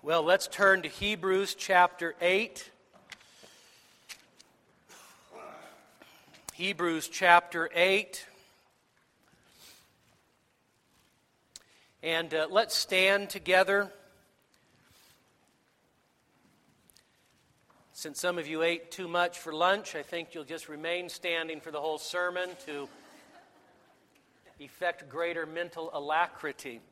Well, let's turn to Hebrews chapter 8. Hebrews chapter 8. And let's stand together. Since some of you ate too much for lunch, I think you'll just remain standing for the whole sermon to effect greater mental alacrity.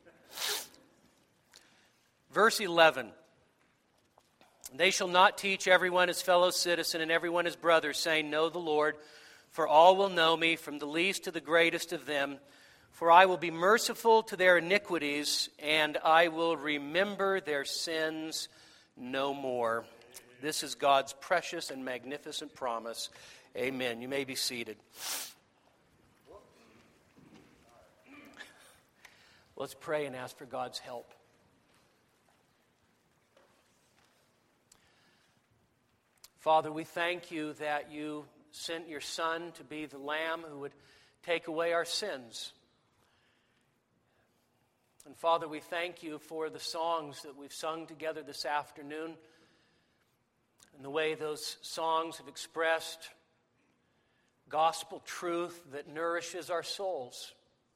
Verse 11, they shall not teach everyone his fellow citizen and everyone his brother, saying, Know the Lord, for all will know me, from the least to the greatest of them. For I will be merciful to their iniquities, and I will remember their sins no more. This is God's precious and magnificent promise. Amen. You may be seated. Let's pray and ask for God's help. Father, we thank you that you sent your Son to be the Lamb who would take away our sins. And Father, we thank you for the songs that we've sung together this afternoon and the way those songs have expressed gospel truth that nourishes our souls.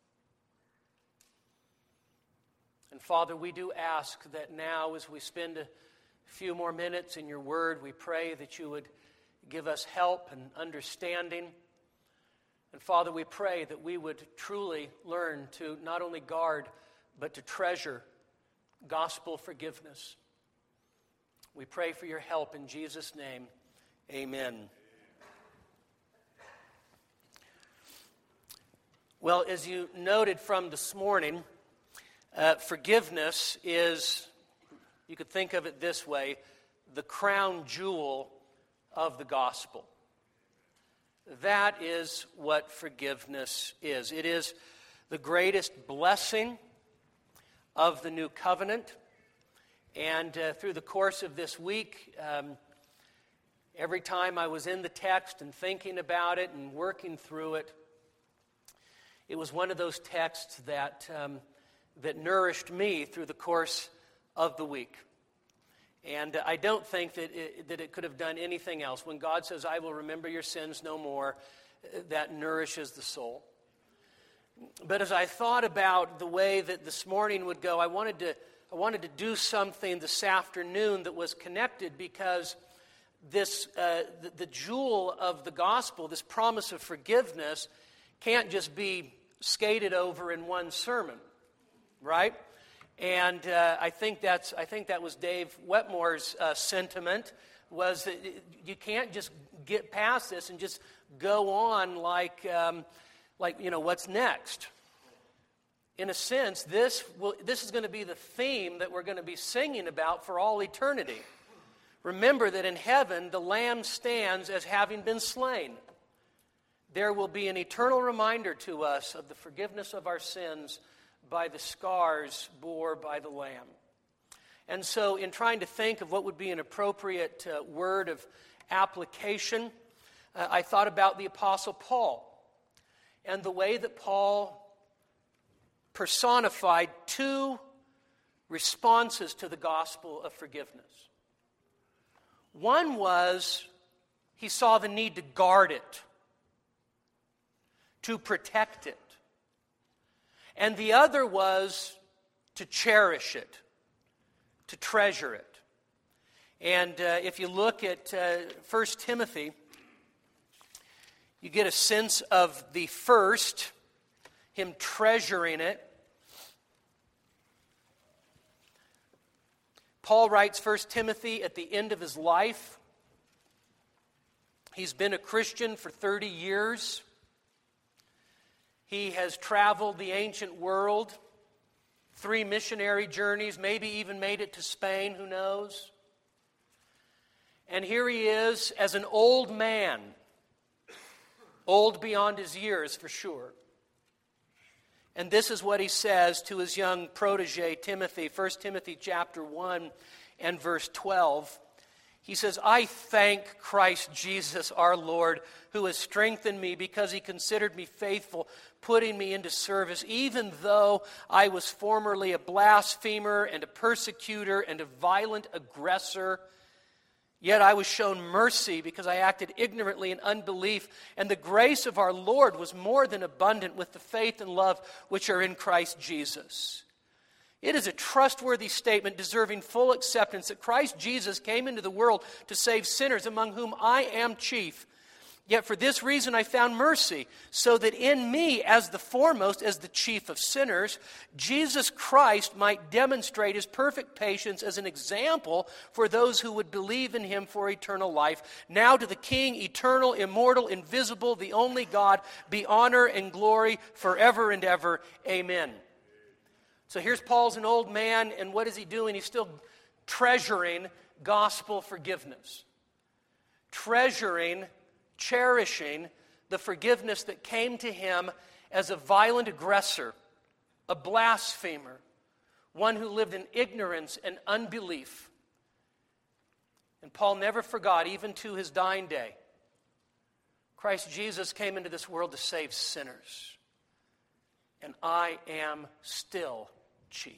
And Father, we do ask that now as we spend a few more minutes in your word, we pray that you would give us help and understanding. And Father, we pray that we would truly learn to not only guard, but to treasure gospel forgiveness. We pray for your help in Jesus' name. Amen. Well, as you noted from this morning, forgiveness is, you could think of it this way, the crown jewel of the gospel. That is what forgiveness is. It is the greatest blessing of the new covenant. And through the course of this week, every time I was in the text and thinking about it and working through it, it was one of those texts that nourished me through the course of the week. And I don't think that it could have done anything else. When God says, I will remember your sins no more, that nourishes the soul. But as I thought about the way that this morning would go, I wanted to do something this afternoon that was connected, because this the jewel of the gospel, this promise of forgiveness, can't just be skated over in one sermon, right? And I think that was Dave Wetmore's sentiment, was that you can't just get past this and just go on like what's next. In a sense, this is going to be the theme that we're going to be singing about for all eternity. Remember that in heaven, the Lamb stands as having been slain. There will be an eternal reminder to us of the forgiveness of our sins by the scars bore by the Lamb. And so in trying to think of what would be an appropriate word of application, I thought about the Apostle Paul and the way that Paul personified two responses to the gospel of forgiveness. One was he saw the need to guard it, to protect it. And the other was to cherish it, to treasure it. And if you look at 1 Timothy, you get a sense of the first, him treasuring it. Paul writes 1 Timothy at the end of his life. He's been a Christian for 30 years. He has traveled the ancient world, 3 missionary journeys, maybe even made it to Spain, who knows? And here he is as an old man, old beyond his years for sure. And this is what he says to his young protege, Timothy, 1 Timothy chapter 1 and verse 12. He says, I thank Christ Jesus our Lord, who has strengthened me because he considered me faithful, putting me into service, even though I was formerly a blasphemer and a persecutor and a violent aggressor. Yet I was shown mercy because I acted ignorantly in unbelief, and the grace of our Lord was more than abundant with the faith and love which are in Christ Jesus. It is a trustworthy statement deserving full acceptance that Christ Jesus came into the world to save sinners, among whom I am chief. Yet for this reason I found mercy, so that in me, as the foremost, as the chief of sinners, Jesus Christ might demonstrate his perfect patience as an example for those who would believe in him for eternal life. Now to the King, eternal, immortal, invisible, the only God, be honor and glory forever and ever. Amen. So here's Paul's an old man, and what is he doing? He's still treasuring gospel forgiveness. Cherishing the forgiveness that came to him as a violent aggressor, a blasphemer, one who lived in ignorance and unbelief. And Paul never forgot, even to his dying day, Christ Jesus came into this world to save sinners. And I am still chief.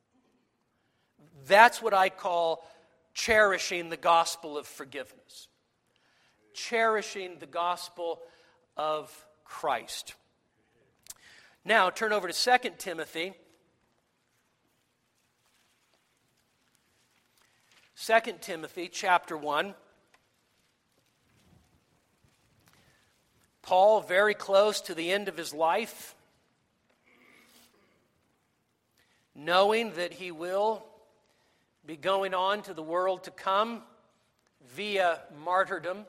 That's what I call cherishing the gospel of forgiveness. Cherishing the gospel of Christ. Now, turn over to 2 Timothy. 2 Timothy chapter 1. Paul, very close to the end of his life, knowing that he will be going on to the world to come via martyrdom,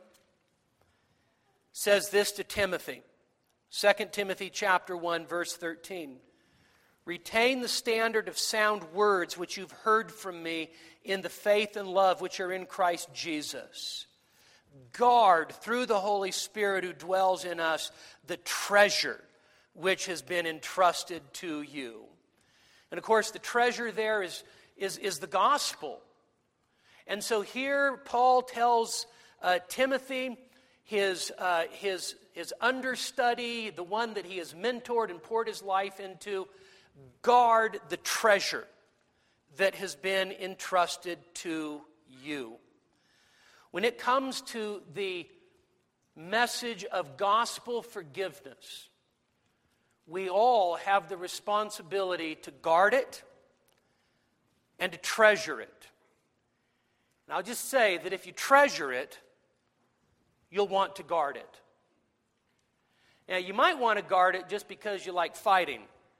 says this to Timothy. 2 Timothy chapter 1, verse 13. Retain the standard of sound words which you've heard from me in the faith and love which are in Christ Jesus. Guard through the Holy Spirit who dwells in us the treasure which has been entrusted to you. And of course, the treasure there is the gospel. And so here Paul tells Timothy, his understudy, the one that he has mentored and poured his life into, guard the treasure that has been entrusted to you. When it comes to the message of gospel forgiveness, we all have the responsibility to guard it and to treasure it. And I'll just say that if you treasure it, you'll want to guard it. Now, you might want to guard it just because you like fighting.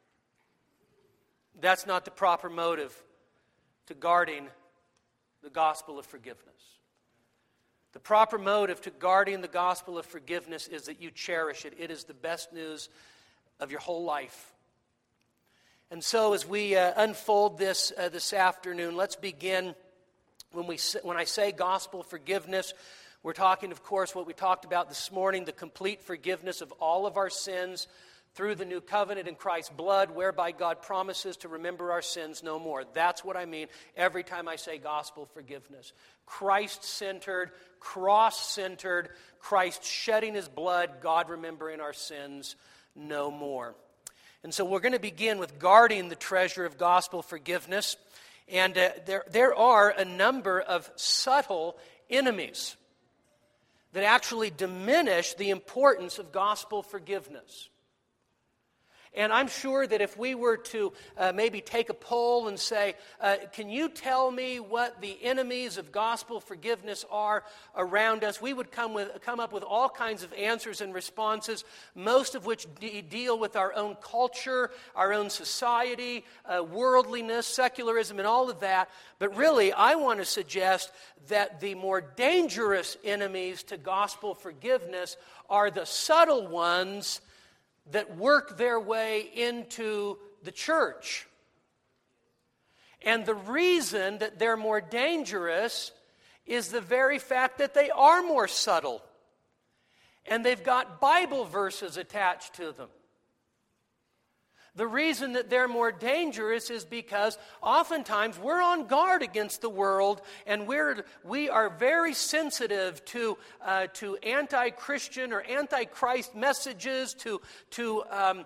That's not the proper motive to guarding the gospel of forgiveness. The proper motive to guarding the gospel of forgiveness is that you cherish it. It is the best news of your whole life. And so as we unfold this afternoon, let's begin. When I say gospel forgiveness, we're talking, of course, what we talked about this morning, the complete forgiveness of all of our sins through the new covenant in Christ's blood, whereby God promises to remember our sins no more. That's what I mean every time I say gospel forgiveness. Christ-centered, cross-centered, Christ shedding his blood, God remembering our sins no more. And so we're going to begin with guarding the treasure of gospel forgiveness. And there are a number of subtle enemies that actually diminish the importance of gospel forgiveness. And I'm sure that if we were to maybe take a poll and say, can you tell me what the enemies of gospel forgiveness are around us, we would come up with all kinds of answers and responses, most of which deal with our own culture, our own society, worldliness, secularism, and all of that. But really, I want to suggest that the more dangerous enemies to gospel forgiveness are the subtle ones that work their way into the church. And the reason that they're more dangerous is the very fact that they are more subtle. And they've got Bible verses attached to them. The reason that they're more dangerous is because oftentimes we're on guard against the world, and we are very sensitive to anti-Christian or anti-Christ messages, to an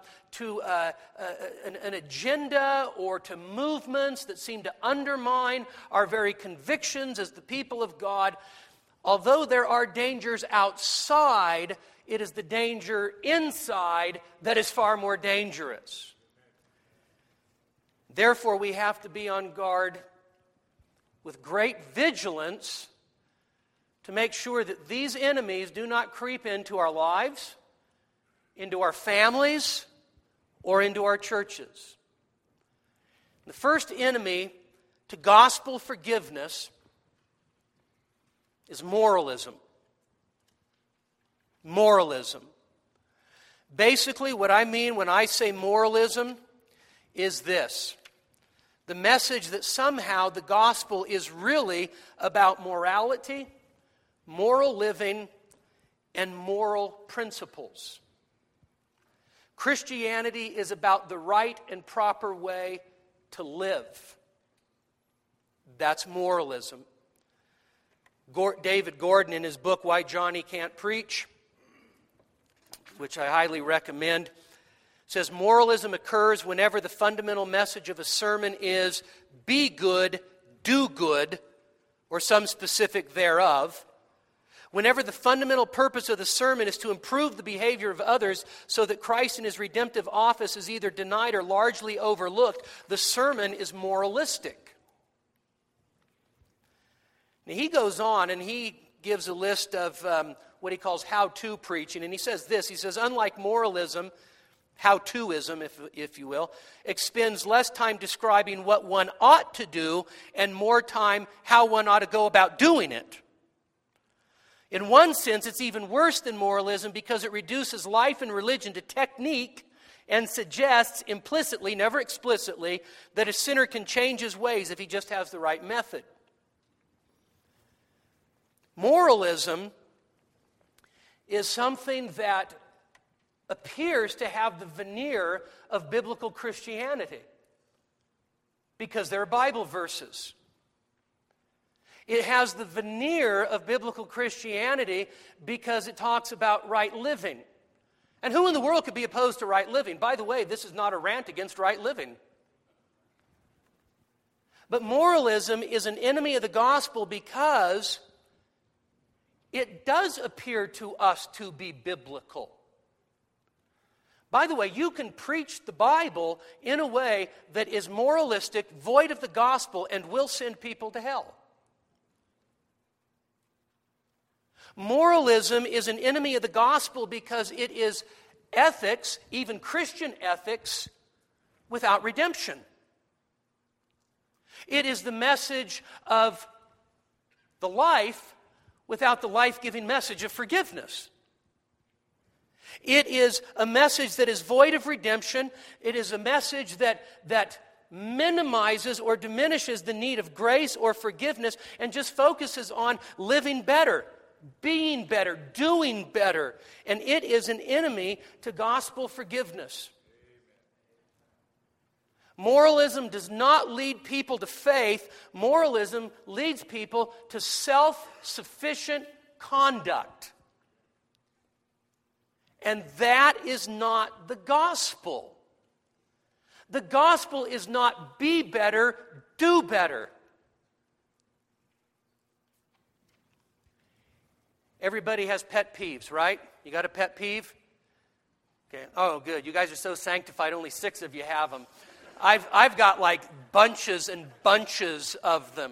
agenda or to movements that seem to undermine our very convictions as the people of God. Although there are dangers outside, it is the danger inside that is far more dangerous. Therefore, we have to be on guard with great vigilance to make sure that these enemies do not creep into our lives, into our families, or into our churches. The first enemy to gospel forgiveness is moralism. Moralism. Basically, what I mean when I say moralism is this: the message that somehow the gospel is really about morality, moral living, and moral principles. Christianity is about the right and proper way to live. That's moralism. David Gordon, in his book, Why Johnny Can't Preach, which I highly recommend, says moralism occurs whenever the fundamental message of a sermon is be good, do good, or some specific thereof. Whenever the fundamental purpose of the sermon is to improve the behavior of others so that Christ in his redemptive office is either denied or largely overlooked, the sermon is moralistic. Now, he goes on and he gives a list of what he calls how-to preaching, and he says this, he says, unlike moralism, how-toism, if you will, expends less time describing what one ought to do and more time how one ought to go about doing it. In one sense, it's even worse than moralism because it reduces life and religion to technique and suggests implicitly, never explicitly, that a sinner can change his ways if he just has the right method. Moralism is something that appears to have the veneer of biblical Christianity because there are Bible verses. It has the veneer of biblical Christianity because it talks about right living. And who in the world could be opposed to right living? By the way, this is not a rant against right living. But moralism is an enemy of the gospel because it does appear to us to be biblical. By the way, you can preach the Bible in a way that is moralistic, void of the gospel, and will send people to hell. Moralism is an enemy of the gospel because it is ethics, even Christian ethics, without redemption. It is the message of the life without the life-giving message of forgiveness. It is a message that is void of redemption. It is a message that minimizes or diminishes the need of grace or forgiveness and just focuses on living better, being better, doing better. And it is an enemy to gospel forgiveness. Moralism does not lead people to faith. Moralism leads people to self-sufficient conduct. And that is not the gospel. The gospel is not be better, do better. Everybody has pet peeves, right? You got a pet peeve? Okay. Oh, good. You guys are so sanctified, only 6 of you have them. I've got like bunches and bunches of them.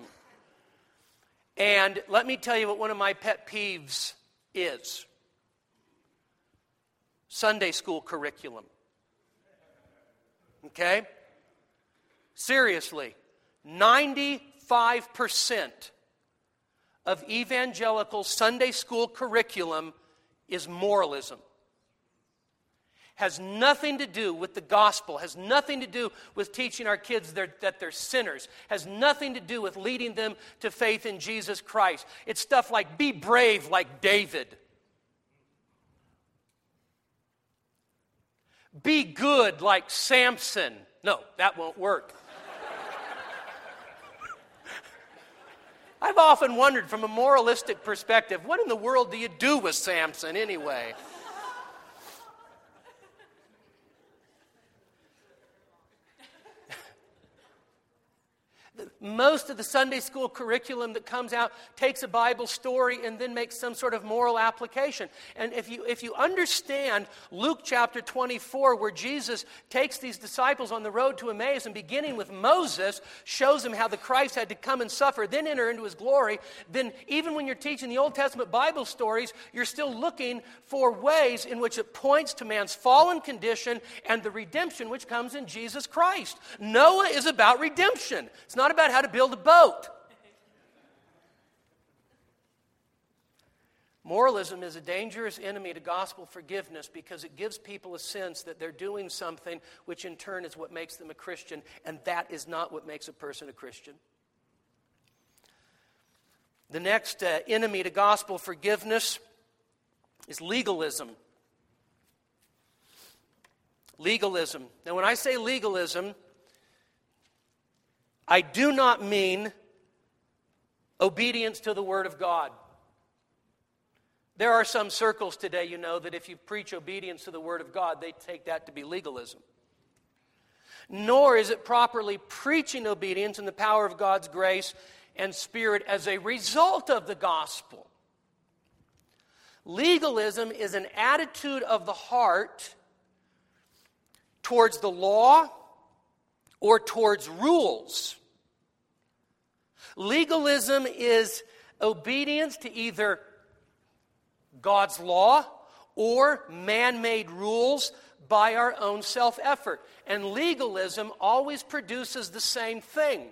And let me tell you what one of my pet peeves is. Sunday school curriculum. Okay? Seriously, 95% of evangelical Sunday school curriculum is moralism. Has nothing to do with the gospel, has nothing to do with teaching our kids that they're sinners, has nothing to do with leading them to faith in Jesus Christ. It's stuff like be brave like David. Be good like Samson. No, that won't work. I've often wondered from a moralistic perspective, what in the world do you do with Samson anyway? Most of the Sunday school curriculum that comes out takes a Bible story and then makes some sort of moral application. And if you understand Luke chapter 24, where Jesus takes these disciples on the road to Emmaus and beginning with Moses, shows them how the Christ had to come and suffer, then enter into his glory, then even when you're teaching the Old Testament Bible stories, you're still looking for ways in which it points to man's fallen condition and the redemption which comes in Jesus Christ. Noah is about redemption. It's not about how to build a boat. Moralism is a dangerous enemy to gospel forgiveness because it gives people a sense that they're doing something which in turn is what makes them a Christian, and that is not what makes a person a Christian. The next enemy to gospel forgiveness is legalism. Legalism. Now, when I say legalism, I do not mean obedience to the Word of God. There are some circles today, you know, that if you preach obedience to the Word of God, they take that to be legalism. Nor is it properly preaching obedience in the power of God's grace and Spirit as a result of the gospel. Legalism is an attitude of the heart towards the law or towards rules. Legalism is obedience to either God's law or man-made rules by our own self-effort. And legalism always produces the same thing: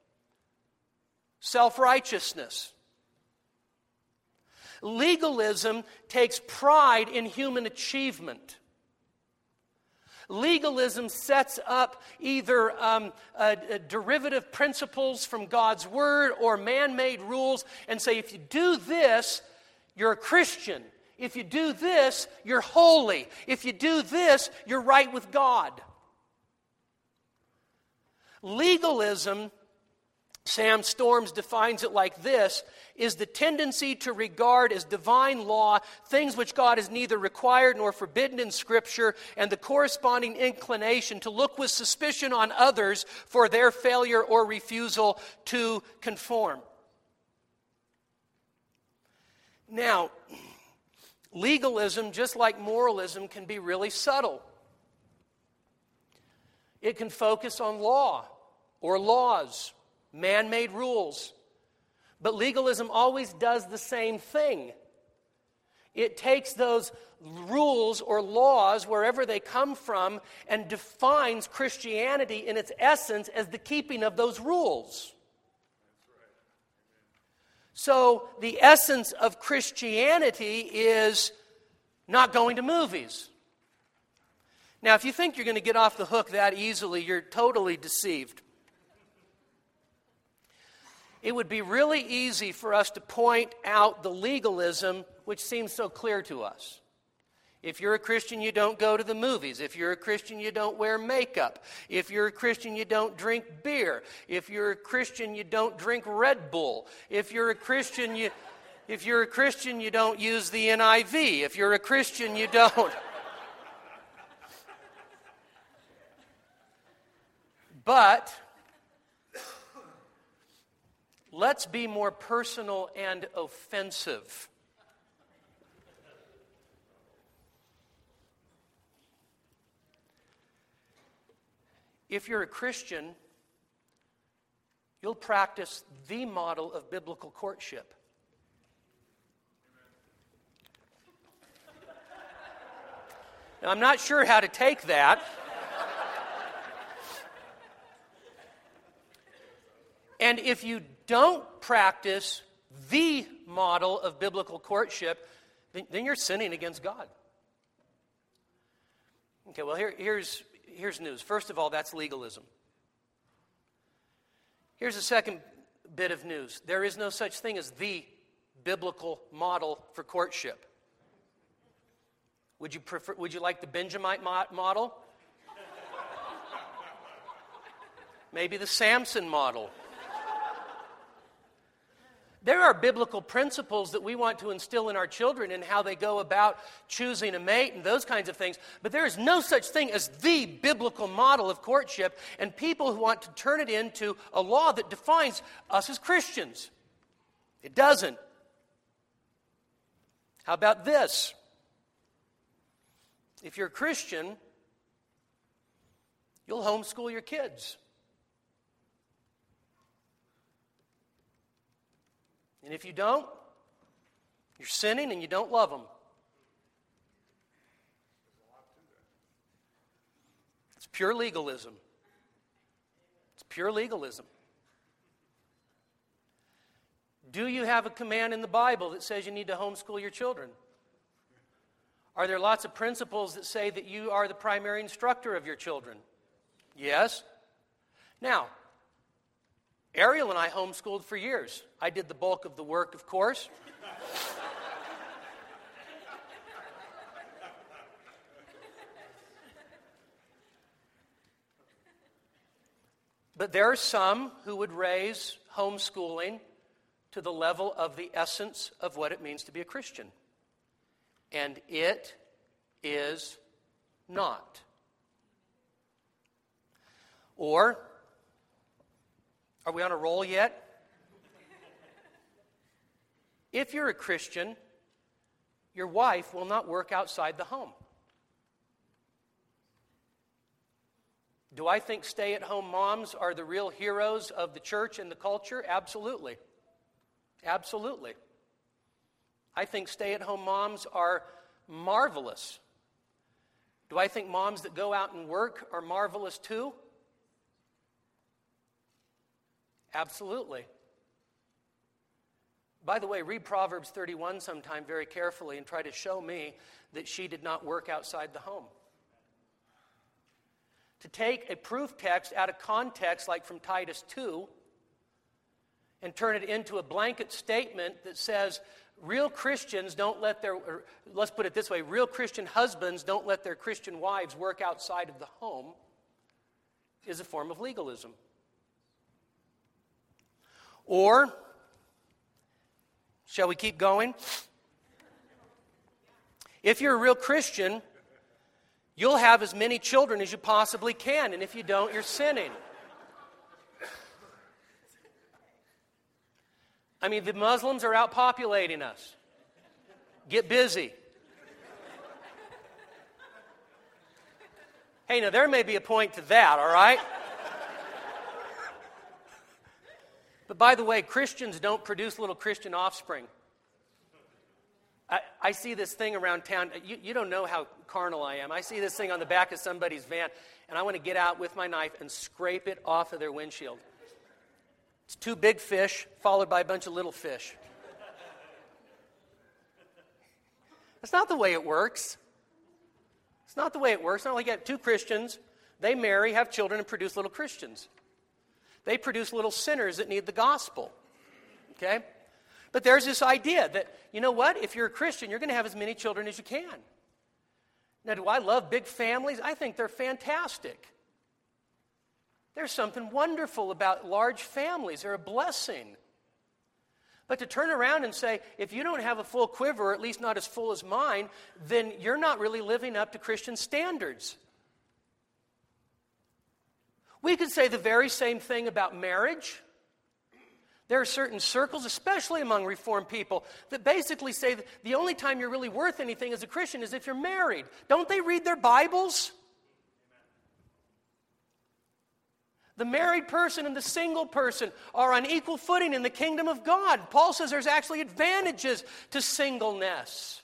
self-righteousness. Legalism takes pride in human achievement. Legalism sets up either derivative principles from God's Word or man-made rules and say, if you do this, you're a Christian. If you do this, you're holy. If you do this, you're right with God. Legalism, Sam Storms defines it like this, is the tendency to regard as divine law things which God has neither required nor forbidden in Scripture, and the corresponding inclination to look with suspicion on others for their failure or refusal to conform. Now, legalism, just like moralism, can be really subtle. It can focus on law or laws, man-made rules. But legalism always does the same thing. It takes those rules or laws, wherever they come from, and defines Christianity in its essence as the keeping of those rules. So the essence of Christianity is not going to movies. Now, if you think you're going to get off the hook that easily, you're totally deceived. It would be really easy for us to point out the legalism which seems so clear to us. If you're a Christian, you don't go to the movies. If you're a Christian, you don't wear makeup. If you're a Christian, you don't drink beer. If you're a Christian, you don't drink Red Bull. If you're a Christian, you don't use the NIV. If you're a Christian, you don't. But let's be more personal and offensive. If you're a Christian, you'll practice the model of biblical courtship. Now, I'm not sure how to take that. And if you don't practice the model of biblical courtship, then you're sinning against God. Okay, well, here's news. First of all, that's legalism. Here's the second bit of news. There is no such thing as the biblical model for courtship. Would you like the Benjamite model? Maybe the Samson model. There are biblical principles that we want to instill in our children in how they go about choosing a mate and those kinds of things. But there is no such thing as the biblical model of courtship, and people who want to turn it into a law that defines us as Christians. It doesn't. How about this? If you're a Christian, you'll homeschool your kids. And if you don't, you're sinning and you don't love them. It's pure legalism. It's pure legalism. Do you have a command in the Bible that says you need to homeschool your children? Are there lots of principles that say that you are the primary instructor of your children? Yes. Now, Ariel and I homeschooled for years. I did the bulk of the work, of course. But there are some who would raise homeschooling to the level of the essence of what it means to be a Christian. And it is not. Or, are we on a roll yet? If you're a Christian, your wife will not work outside the home. Do I think stay-at-home moms are the real heroes of the church and the culture? Absolutely. Absolutely. I think stay-at-home moms are marvelous. Do I think moms that go out and work are marvelous too? Absolutely. By the way, read Proverbs 31 sometime very carefully and try to show me that she did not work outside the home. To take a proof text out of context, like from Titus 2, and turn it into a blanket statement that says, real Christians don't let their, or let's put it this way, real Christian husbands don't let their Christian wives work outside of the home, is a form of legalism. Or, shall we keep going? If you're a real Christian, you'll have as many children as you possibly can, and if you don't, you're sinning. I mean, the Muslims are outpopulating us. Get busy. Hey, now there may be a point to that, all right? But by the way, Christians don't produce little Christian offspring. I see this thing around town. You don't know how carnal I am. I see this thing on the back of somebody's van, and I want to get out with my knife and scrape it off of their windshield. It's 2 big fish followed by a bunch of little fish. That's not the way it works. It's not the way it works. It's not like you have 2 Christians, they marry, have children, and produce little Christians. They produce little sinners that need the gospel. Okay? But there's this idea that, you know what? If you're a Christian, you're going to have as many children as you can. Now, do I love big families? I think they're fantastic. There's something wonderful about large families. They're a blessing. But to turn around and say, if you don't have a full quiver, or at least not as full as mine, then you're not really living up to Christian standards. We could say the very same thing about marriage. There are certain circles, especially among Reformed people, that basically say that the only time you're really worth anything as a Christian is if you're married. Don't they read their Bibles? The married person and the single person are on equal footing in the kingdom of God. Paul says there's actually advantages to singleness.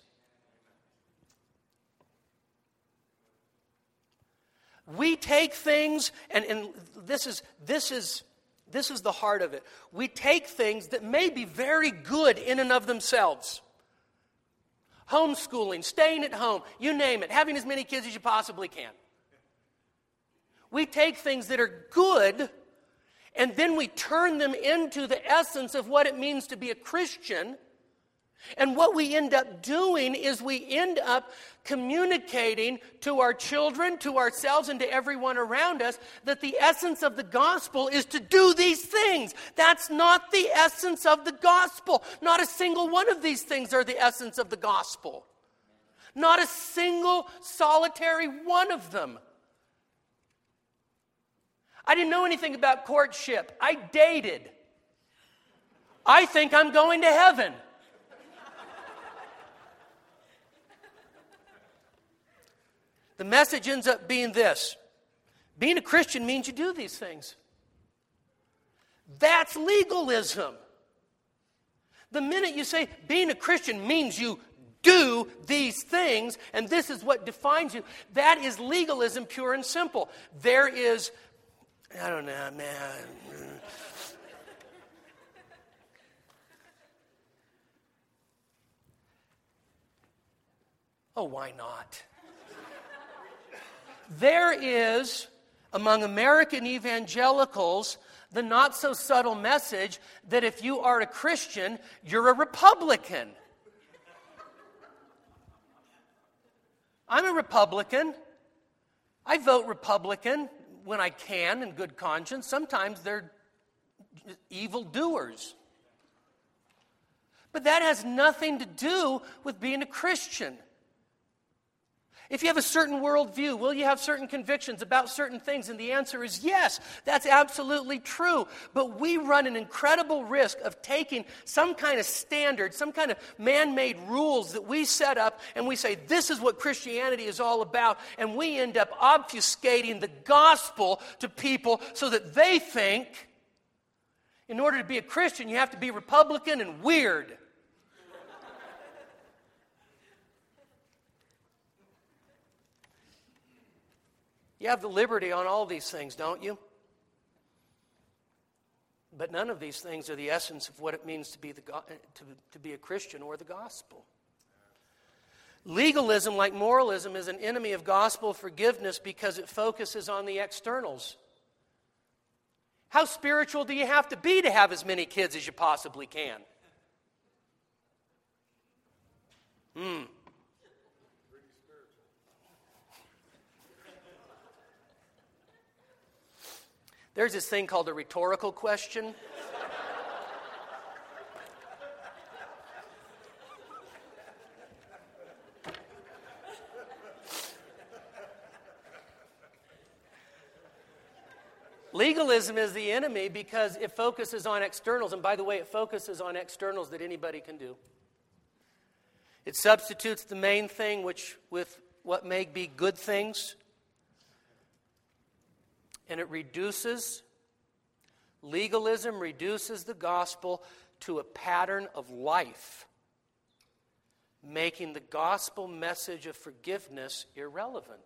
We take things, and this is the heart of it. We take things that may be very good in and of themselves. Homeschooling, staying at home, you name it, having as many kids as you possibly can. We take things that are good, and then we turn them into the essence of what it means to be a Christian, And what we end up doing is we end up communicating to our children, to ourselves, and to everyone around us that the essence of the gospel is to do these things. That's not the essence of the gospel. Not a single one of these things are the essence of the gospel. Not a single solitary one of them. I didn't know anything about courtship. I dated. I think I'm going to heaven. The message ends up being this. Being a Christian means you do these things. That's legalism. The minute you say being a Christian means you do these things, and this is what defines you, that is legalism, pure and simple. There is, I don't know, man. Oh, why not? There is, among American evangelicals, the not-so-subtle message that if you are a Christian, you're a Republican. I'm a Republican. I vote Republican when I can in good conscience. Sometimes they're evil doers. But that has nothing to do with being a Christian. If you have a certain worldview, will you have certain convictions about certain things? And the answer is yes, that's absolutely true. But we run an incredible risk of taking some kind of standard, some kind of man-made rules that we set up, and we say, this is what Christianity is all about, and we end up obfuscating the gospel to people so that they think, in order to be a Christian, you have to be Republican and weird. You have the liberty on all these things, don't you? But none of these things are the essence of what it means to be a Christian or the gospel. Legalism, like moralism, is an enemy of gospel forgiveness because it focuses on the externals. How spiritual do you have to have as many kids as you possibly can? There's this thing called a rhetorical question. Legalism is the enemy because it focuses on externals. And by the way, it focuses on externals that anybody can do. It substitutes the main thing with what may be good things. And legalism reduces the gospel to a pattern of life, making the gospel message of forgiveness irrelevant.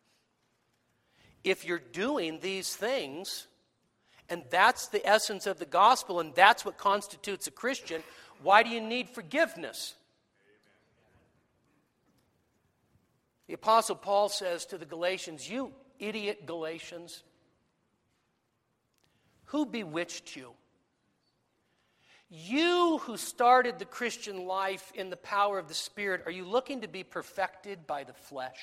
If you're doing these things, and that's the essence of the gospel, and that's what constitutes a Christian, why do you need forgiveness? The Apostle Paul says to the Galatians, you idiot Galatians, who bewitched you? You who started the Christian life in the power of the Spirit, are you looking to be perfected by the flesh?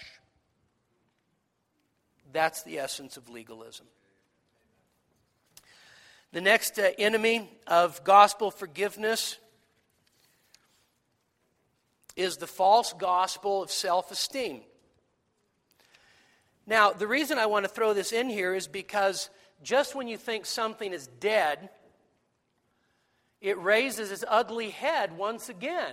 That's the essence of legalism. The next enemy of gospel forgiveness is the false gospel of self-esteem. Now, the reason I want to throw this in here is because just when you think something is dead, it raises its ugly head once again.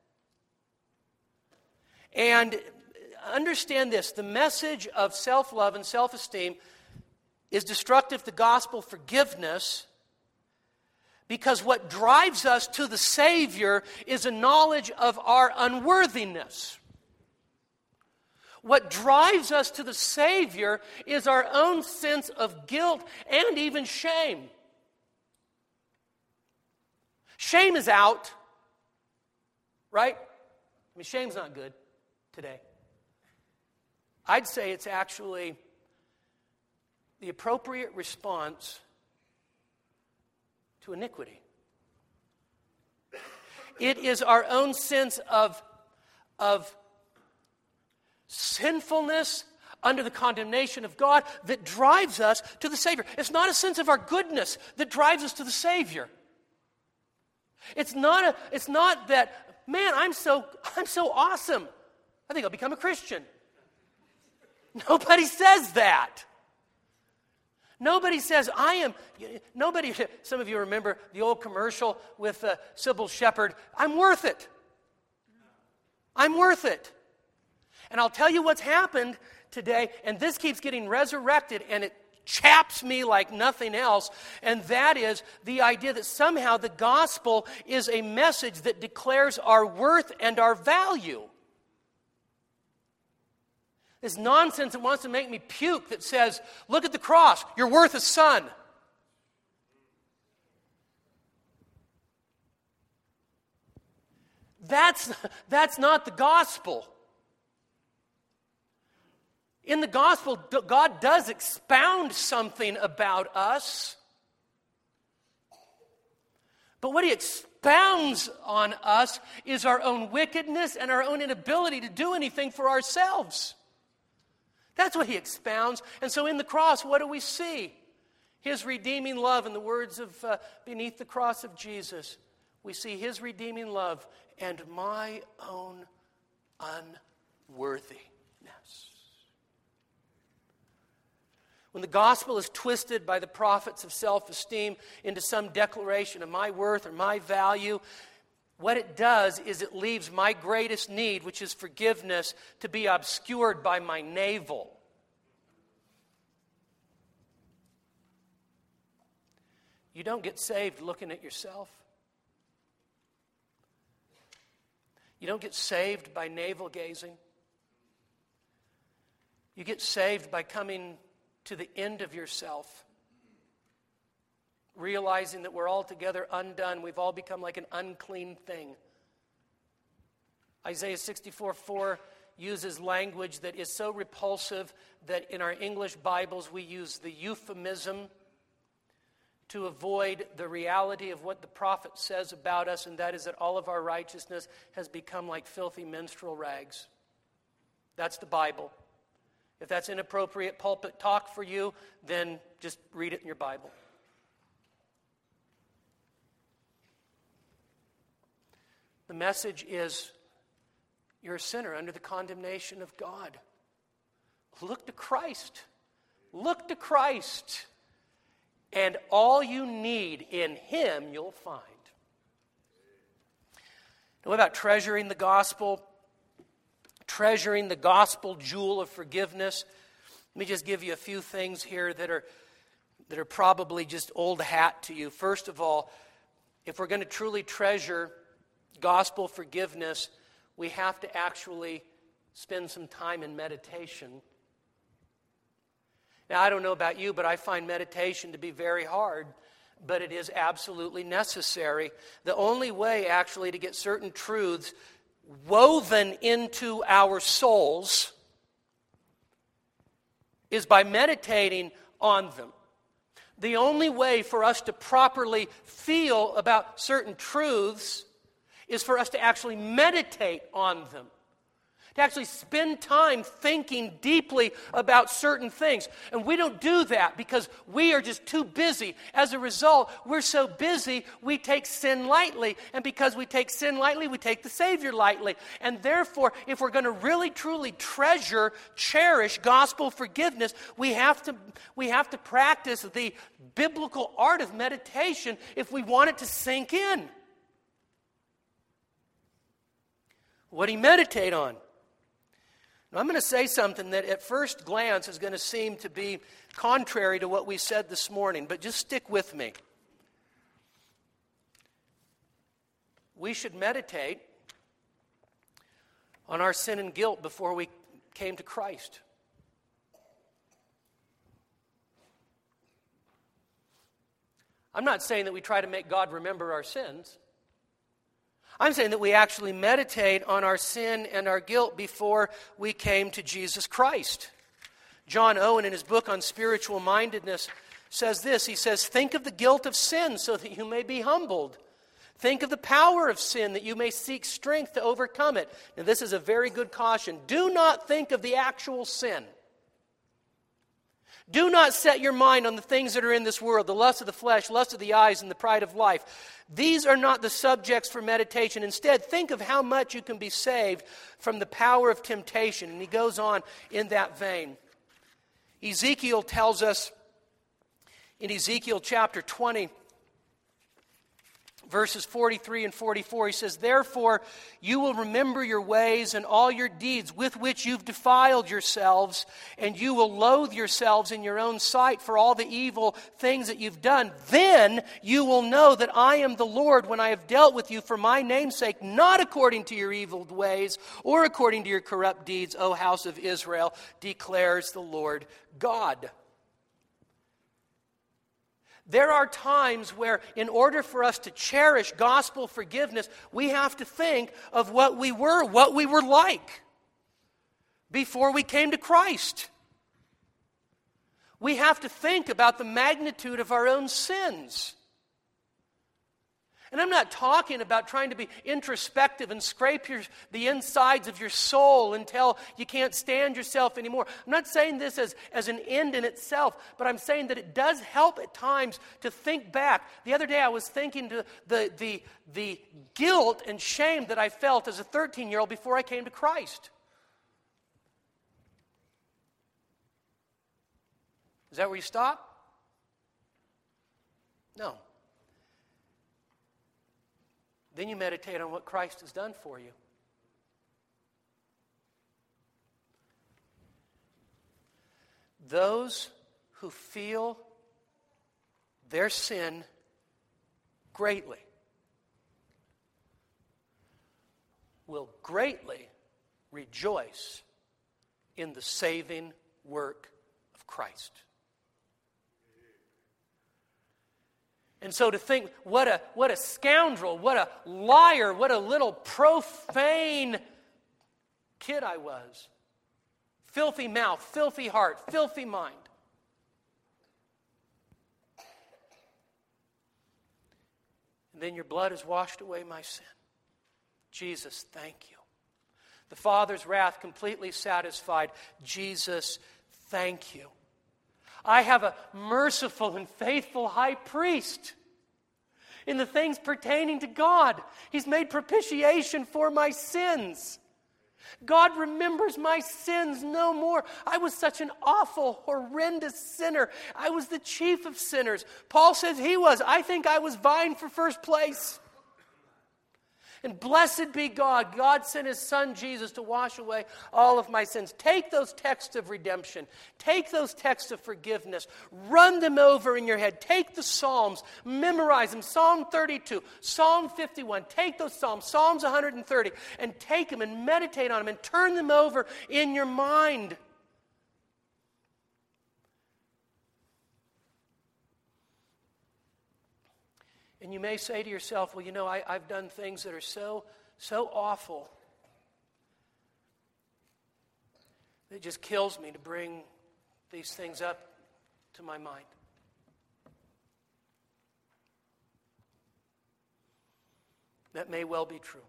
And understand this, the message of self-love and self-esteem is destructive to gospel forgiveness because what drives us to the Savior is a knowledge of our unworthiness. What drives us to the Savior is our own sense of guilt and even shame. Shame is out, right? I mean, shame's not good today. I'd say it's actually the appropriate response to iniquity. it is our own sense of sinfulness under the condemnation of God that drives us to the Savior. It's not a sense of our goodness that drives us to the Savior. It's not that, man, I'm so awesome, I think I'll become a Christian. Nobody says that. Nobody says, some of you remember the old commercial with Sybil Shepherd, I'm worth it. I'm worth it. And I'll tell you what's happened today, and this keeps getting resurrected, and it chaps me like nothing else, and that is the idea that somehow the gospel is a message that declares our worth and our value. This nonsense that wants to make me puke that says, look at the cross, you're worth a son. That's not the gospel. In the gospel, God does expound something about us. But what he expounds on us is our own wickedness and our own inability to do anything for ourselves. That's what he expounds. And so in the cross, what do we see? His redeeming love. In the words of beneath the cross of Jesus, we see his redeeming love and my own unworthiness. When the gospel is twisted by the prophets of self-esteem into some declaration of my worth or my value, what it does is it leaves my greatest need, which is forgiveness, to be obscured by my navel. You don't get saved looking at yourself. You don't get saved by navel gazing. You get saved by coming to the end of yourself, realizing that we're altogether undone. We've all become like an unclean thing. Isaiah 64:4 uses language that is so repulsive that in our English Bibles we use the euphemism to avoid the reality of what the prophet says about us, and that is that all of our righteousness has become like filthy menstrual rags. That's the Bible. If that's inappropriate pulpit talk for you, then just read it in your Bible. The message is, you're a sinner under the condemnation of God. Look to Christ. Look to Christ. And all you need in him you'll find. Now, what about treasuring the gospel? Treasuring the gospel jewel of forgiveness. Let me just give you a few things here that are probably just old hat to you. First of all, if we're going to truly treasure gospel forgiveness, we have to actually spend some time in meditation. Now, I don't know about you, but I find meditation to be very hard, but it is absolutely necessary. The only way, actually, to get certain truths woven into our souls is by meditating on them. The only way for us to properly feel about certain truths is for us to actually meditate on them. To actually spend time thinking deeply about certain things. And we don't do that because we are just too busy. As a result, we're so busy, we take sin lightly. And because we take sin lightly, we take the Savior lightly. And therefore, if we're going to really, truly cherish gospel forgiveness, we have to practice the biblical art of meditation if we want it to sink in. What do you meditate on? Now, I'm going to say something that at first glance is going to seem to be contrary to what we said this morning, but just stick with me. We should meditate on our sin and guilt before we came to Christ. I'm not saying that we try to make God remember our sins. I'm saying that we actually meditate on our sin and our guilt before we came to Jesus Christ. John Owen, in his book on spiritual mindedness, says this. He says, think of the guilt of sin so that you may be humbled. Think of the power of sin that you may seek strength to overcome it. Now, this is a very good caution. Do not think of the actual sin. Do not set your mind on the things that are in this world, the lust of the flesh, lust of the eyes, and the pride of life. These are not the subjects for meditation. Instead, think of how much you can be saved from the power of temptation. And he goes on in that vein. Ezekiel tells us in Ezekiel chapter 20, verses 43 and 44, he says, "Therefore you will remember your ways and all your deeds with which you've defiled yourselves, and you will loathe yourselves in your own sight for all the evil things that you've done. Then you will know that I am the Lord when I have dealt with you for my name's sake, not according to your evil ways or according to your corrupt deeds, O house of Israel, declares the Lord God." There are times where, in order for us to cherish gospel forgiveness, we have to think of what we were like before we came to Christ. We have to think about the magnitude of our own sins. And I'm not talking about trying to be introspective and scrape the insides of your soul until you can't stand yourself anymore. I'm not saying this as an end in itself, but I'm saying that it does help at times to think back. The other day I was thinking to the guilt and shame that I felt as a 13-year-old before I came to Christ. Is that where you stop? No. Then you meditate on what Christ has done for you. Those who feel their sin greatly will greatly rejoice in the saving work of Christ. And so to think, what a scoundrel, what a liar, what a little profane kid I was. Filthy mouth, filthy heart, filthy mind. And then your blood has washed away my sin. Jesus, thank you. The Father's wrath completely satisfied. Jesus, thank you. I have a merciful and faithful high priest in the things pertaining to God. He's made propitiation for my sins. God remembers my sins no more. I was such an awful, horrendous sinner. I was the chief of sinners. Paul says he was. I think I was vying for first place. And blessed be God. God sent His Son Jesus to wash away all of my sins. Take those texts of redemption. Take those texts of forgiveness. Run them over in your head. Take the Psalms. Memorize them. Psalm 32. Psalm 51. Take those Psalms. Psalms 130. And take them and meditate on them and turn them over in your mind. And you may say to yourself, well, you know, I've done things that are so awful that it just kills me to bring these things up to my mind. That may well be true.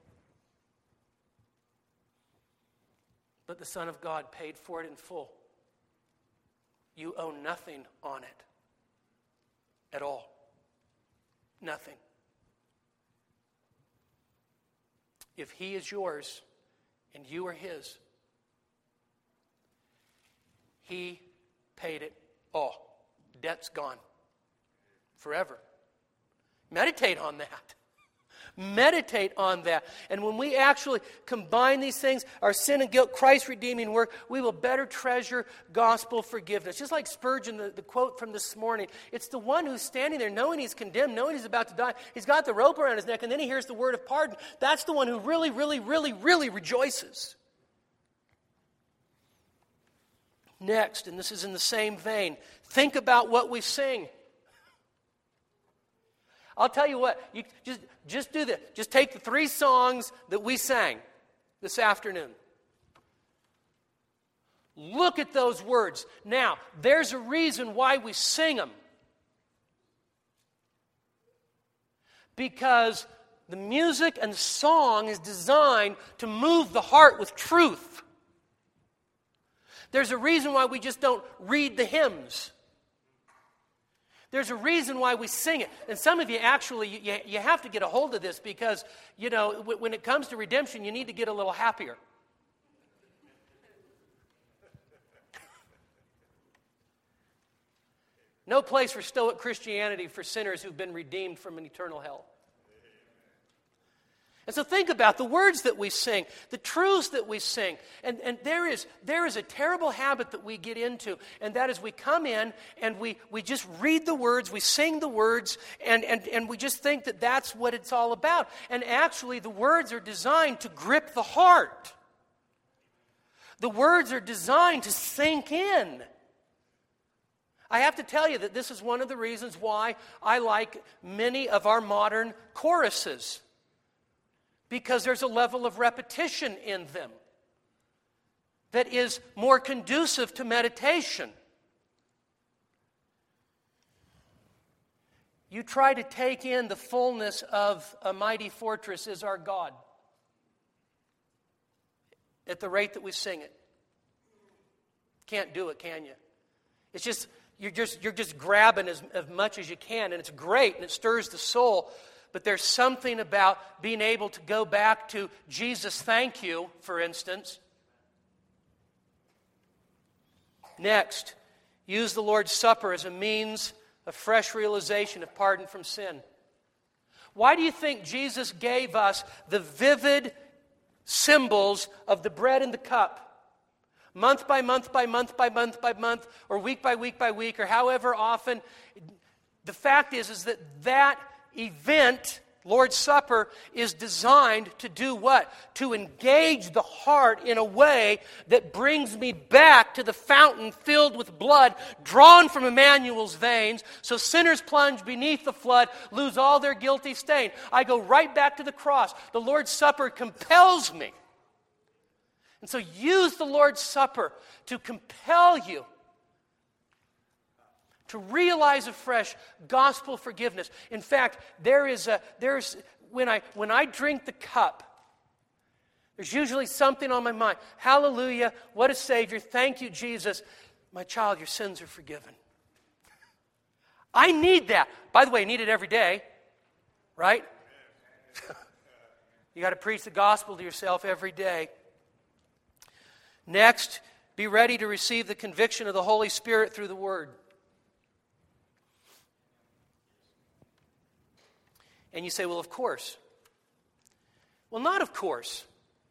But the Son of God paid for it in full. You owe nothing on it at all. Nothing. If He is yours and you are His, He paid it all. Debt's gone. Forever. Meditate on that. Meditate on that. And when we actually combine these things, our sin and guilt, Christ's redeeming work, we will better treasure gospel forgiveness. Just like Spurgeon, the quote from this morning, it's the one who's standing there knowing he's condemned, knowing he's about to die. He's got the rope around his neck, and then he hears the word of pardon. That's the one who really, really, really, really rejoices. Next, and this is in the same vein, think about what we sing. I'll tell you what, you just do this. Just take the 3 songs that we sang this afternoon. Look at those words. Now, there's a reason why we sing them. Because The music and song is designed to move the heart with truth. There's a reason why we just don't read the hymns. There's a reason why we sing it. And some of you actually, you have to get a hold of this because, when it comes to redemption, you need to get a little happier. No place for Stoic Christianity for sinners who've been redeemed from an eternal hell. And so think about the words that we sing, the truths that we sing. And there is a terrible habit that we get into, and that is we come in and we just read the words, we sing the words, and we just think that that's what it's all about. And actually, the words are designed to grip the heart. The words are designed to sink in. I have to tell you that this is one of the reasons why I like many of our modern choruses. Because there's a level of repetition in them that is more conducive to meditation. You try to take in the fullness of "A Mighty Fortress Is Our God" at the rate that we sing it. Can't do it, can you? It's just you're just grabbing as much as you can, and it's great and it stirs the soul. But there's something about being able to go back to Jesus, thank you, for instance. Next, use the Lord's Supper as a means of fresh realization of pardon from sin. Why do you think Jesus gave us the vivid symbols of the bread and the cup? Month by month by month by month by month, or week by week by week, or however often. The fact is that event, Lord's Supper, is designed to do what? To engage the heart in a way that brings me back to the fountain filled with blood drawn from Emmanuel's veins, so sinners plunge beneath the flood, lose all their guilty stain. I go right back to the cross. The Lord's Supper compels me. And so use the Lord's Supper to compel you to realize afresh gospel forgiveness. In fact, when I drink the cup, there's usually something on my mind. Hallelujah, what a Savior. Thank you, Jesus. My child, your sins are forgiven. I need that. By the way, I need it every day, right? You got to preach the gospel to yourself every day. Next, be ready to receive the conviction of the Holy Spirit through the Word. And you say, well, of course. Well, not of course.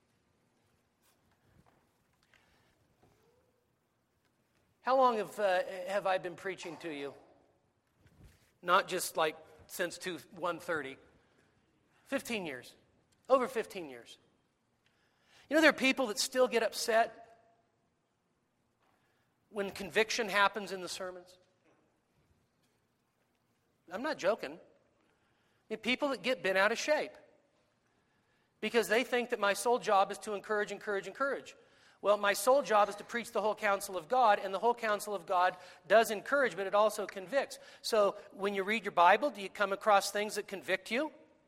How long have I been preaching to you? Not just like since 1:30. 15 years. Over 15 years. You know, there are people that still get upset when conviction happens in the sermons. I'm not joking. People that get bent out of shape because they think that my sole job is to encourage. Well, my sole job is to preach the whole counsel of God, and the whole counsel of God does encourage, but it also convicts. So when you read your Bible, do you come across things that convict you?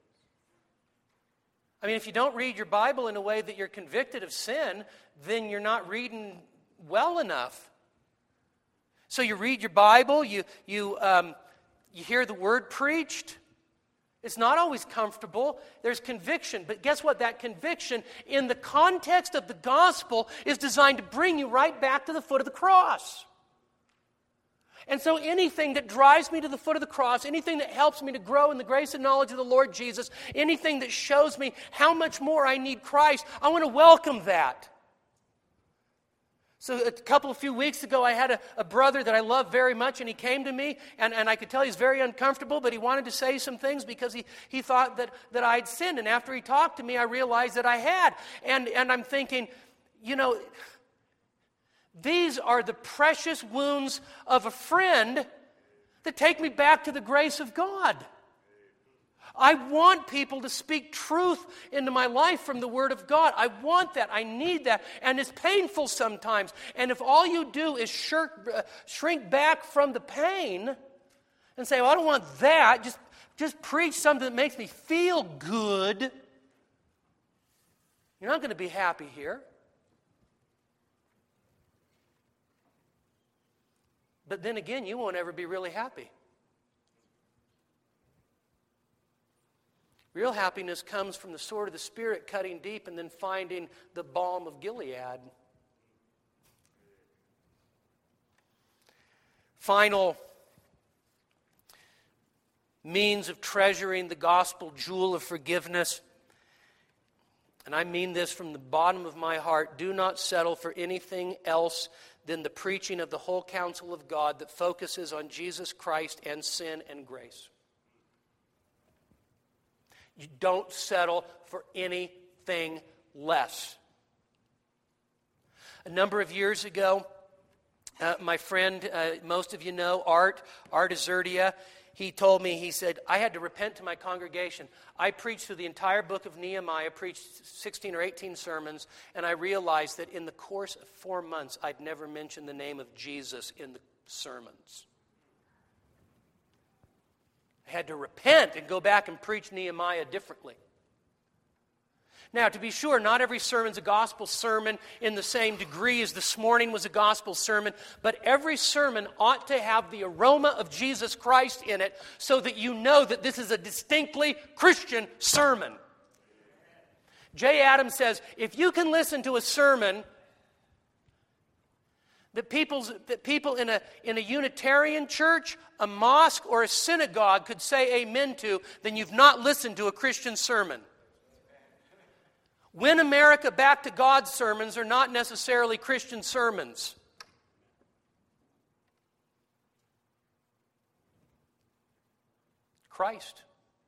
I mean, if you don't read your Bible in a way that you're convicted of sin, then you're not reading well enough. So you read your Bible, you hear the word preached. It's not always comfortable. There's conviction. But guess what? That conviction, in the context of the gospel, is designed to bring you right back to the foot of the cross. And so anything that drives me to the foot of the cross, anything that helps me to grow in the grace and knowledge of the Lord Jesus, anything that shows me how much more I need Christ, I want to welcome that. So a few weeks ago, I had a brother that I love very much, and he came to me, and I could tell he's very uncomfortable, but he wanted to say some things because he thought that I'd sinned. And after he talked to me, I realized that I had. And I'm thinking, you know, these are the precious wounds of a friend that take me back to the grace of God. I want people to speak truth into my life from the Word of God. I want that. I need that. And it's painful sometimes. And if all you do is shrink back from the pain and say, well, I don't want that, just just preach something that makes me feel good, you're not going to be happy here. But then again, you won't ever be really happy. Real happiness comes from the sword of the Spirit cutting deep and then finding the balm of Gilead. Final means of treasuring the gospel jewel of forgiveness. And I mean this from the bottom of my heart. Do not settle for anything else than the preaching of the whole counsel of God that focuses on Jesus Christ and sin and grace. You don't settle for anything less. A number of years ago, my friend, most of you know, Art Azurdia, he told me, he said, I had to repent to my congregation. I preached through the entire book of Nehemiah, preached 16 or 18 sermons, and I realized that in the course of 4 months, I'd never mentioned the name of Jesus in the sermons. I had to repent and go back and preach Nehemiah differently. Now, to be sure, not every sermon's a gospel sermon in the same degree as this morning was a gospel sermon, but every sermon ought to have the aroma of Jesus Christ in it so that you know that this is a distinctly Christian sermon. Jay Adams says, if you can listen to a sermon that people in a Unitarian church, a mosque, or a synagogue could say amen to, then you've not listened to a Christian sermon. Win America Back to God sermons are not necessarily Christian sermons. Christ.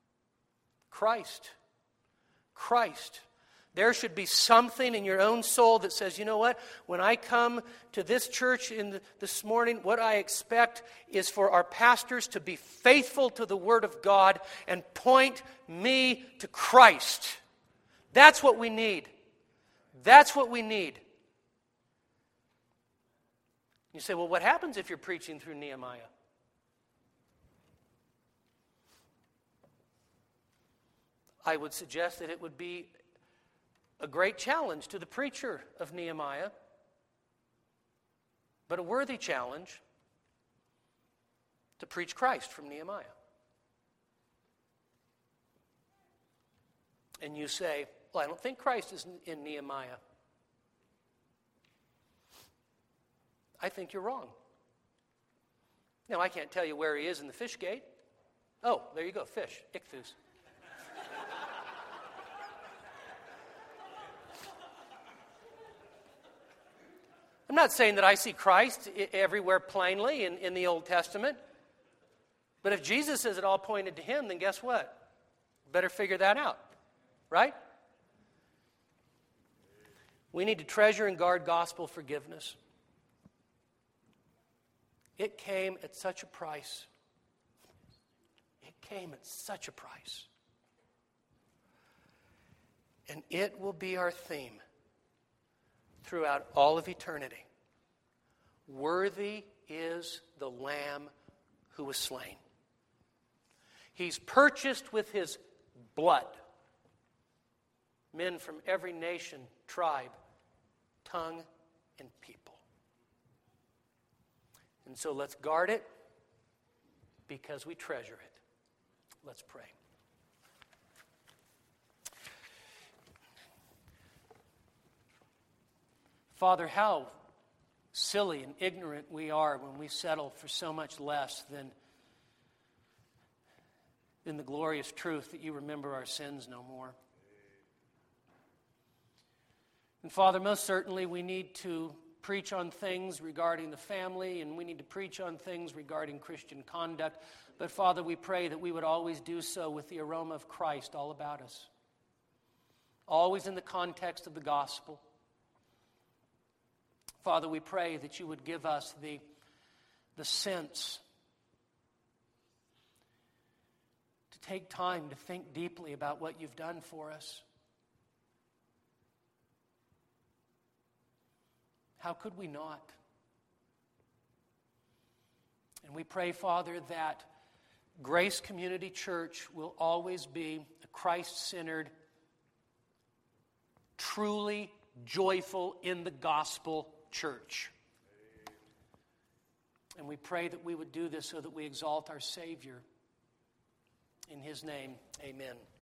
There should be something in your own soul that says, you know what? When I come to this church this morning, what I expect is for our pastors to be faithful to the Word of God and point me to Christ. That's what we need. That's what we need. You say, well, what happens if you're preaching through Nehemiah? I would suggest that it would be a great challenge to the preacher of Nehemiah, but a worthy challenge to preach Christ from Nehemiah. And you say, well, I don't think Christ is in Nehemiah. I think you're wrong. Now, I can't tell you where he is in the fish gate. Oh, there you go, fish, ichthus. I'm not saying that I see Christ everywhere plainly in the Old Testament. But if Jesus says it all pointed to him, then guess what? Better figure that out. Right? We need to treasure and guard gospel forgiveness. It came at such a price. It came at such a price. And it will be our theme throughout all of eternity. Worthy is the Lamb who was slain. He's purchased with his blood men from every nation, tribe, tongue, and people. And so let's guard it because we treasure it. Let's pray. Father, how silly and ignorant we are when we settle for so much less than the glorious truth that you remember our sins no more. And Father, most certainly we need to preach on things regarding the family, and we need to preach on things regarding Christian conduct. But Father, we pray that we would always do so with the aroma of Christ all about us. Always in the context of the gospel. Father, we pray that you would give us the sense to take time to think deeply about what you've done for us. How could we not? And we pray, Father, that Grace Community Church will always be a Christ-centered, truly joyful in the gospel church. And we pray that we would do this so that we exalt our Savior. In His name, amen.